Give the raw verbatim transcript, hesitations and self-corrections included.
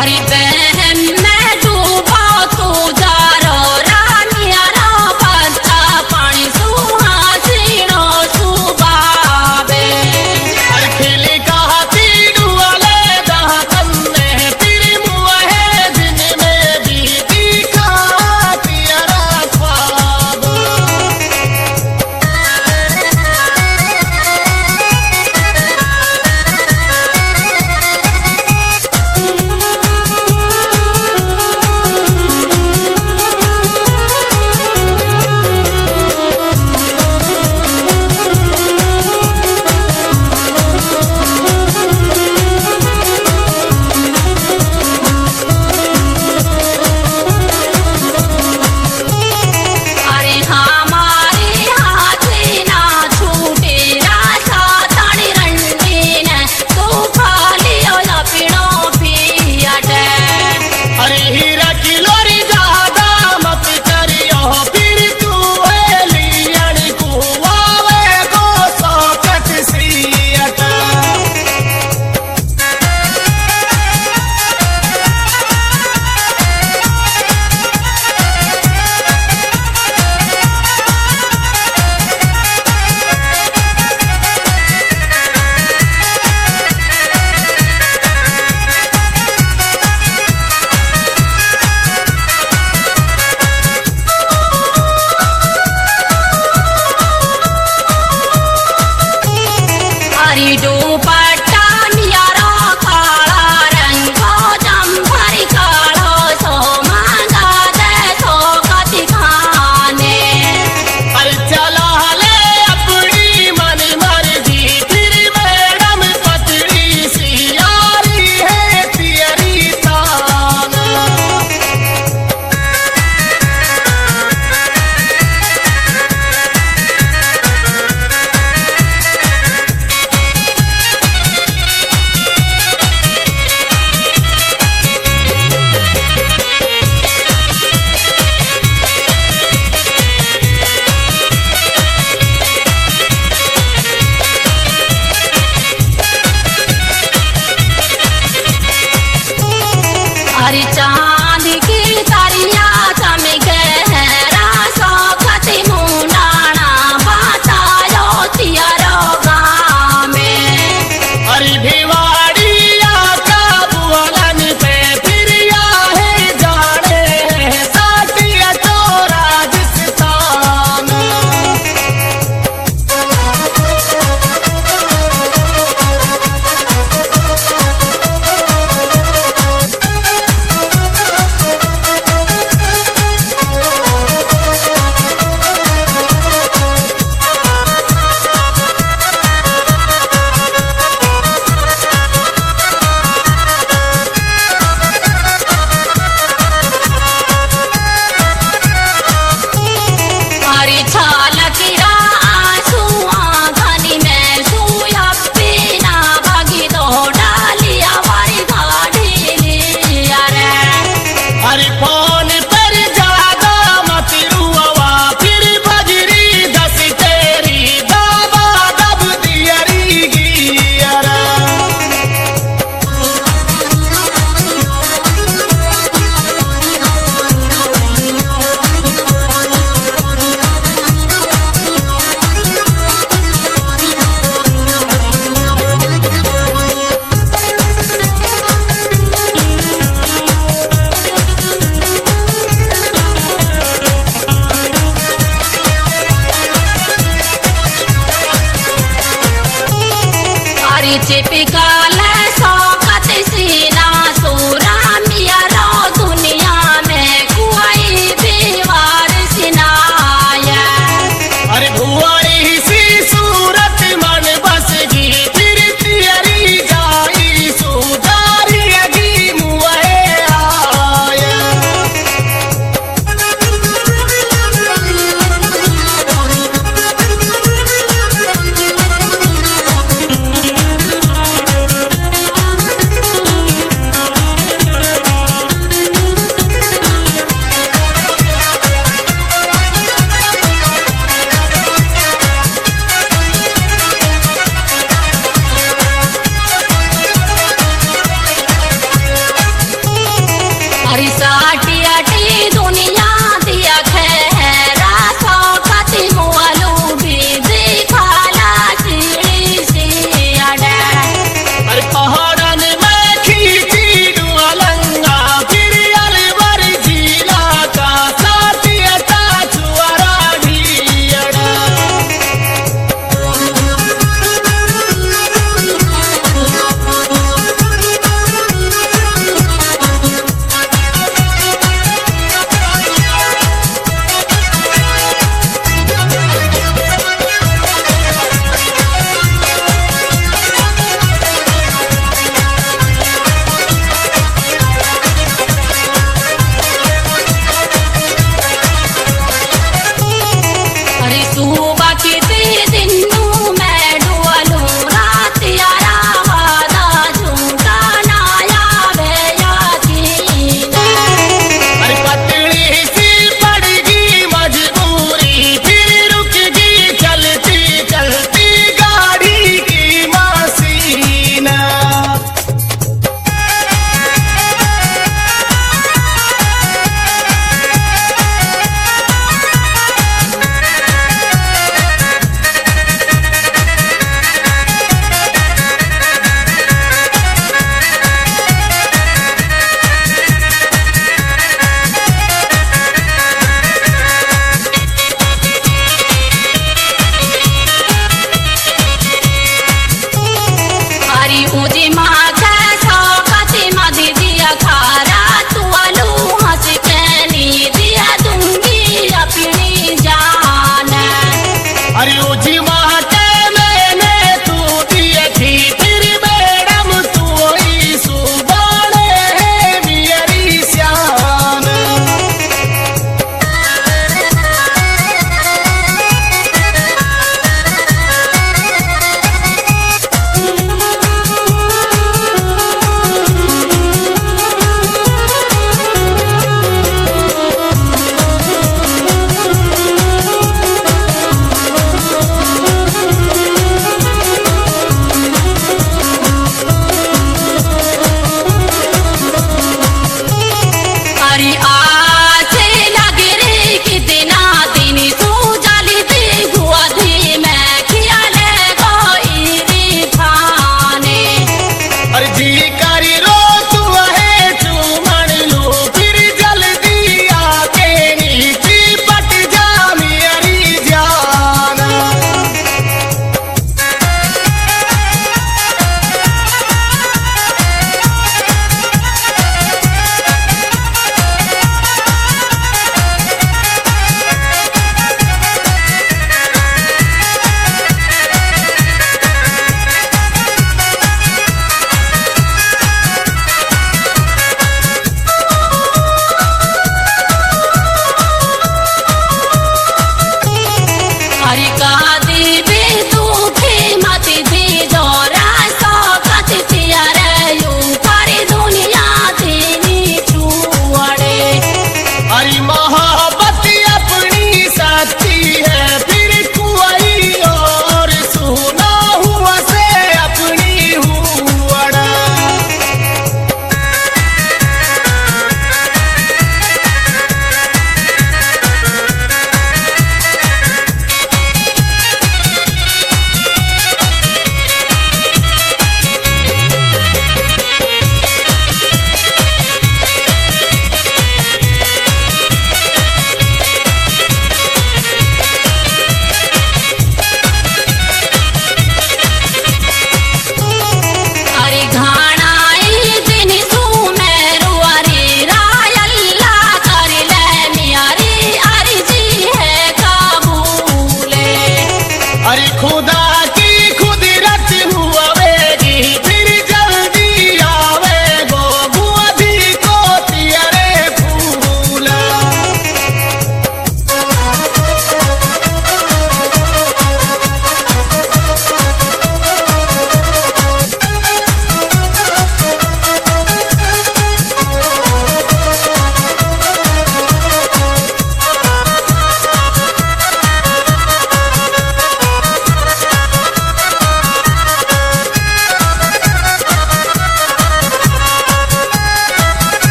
अरे बहन मैं डूबा तू जा रो रानिया रो बच्चा पानी सुहा सीनो सुबाबे अरे खिली कहा तीनू वाले जहाँ तन्ने तेरी मुआ है दिन में बीती कहा तियारा ख्वाब अरे हमारे हाथ ना छूटे राजा तानी रंगीन तू खाली लपड़ो पियाटे अरे हीरा की लोरी ज्यादा मत करियो फिर तू एलियन कुआवे को सौकत सियट अरे दुपट्टा नियारा काला रंगो जम्भरी कालो सो मांगा दे सो कति खाने अरे चला ले अपनी मन मर्जी फिर मैडम पतली सी यारी है तेरी तान अरे चांद की तारिया चमके हैं रासो कति मुंडाना बतायो तियारो गाँव में अरे भिवाड़िया का बुअलन पे फिरिया है जाने है साटिया तो राजस्थान अरे छालकिरा आंसू आँखनी में सुया पीना भागी तो डालिया वारी गाड़ी लिया रे अरे फोन पर ज्यादा मत रुआ फिर बजरी दस तेरी दावा दब दियरी गियरा अरे चिपिका ले सौकत सीना सूरा मिया रो दुनिया में कोई दीवार सिनाया अरे भुआरी सी सूरत मन बस गी फिर तियरी जाई सुधारी अगी मुए आया अरे हरिसाठी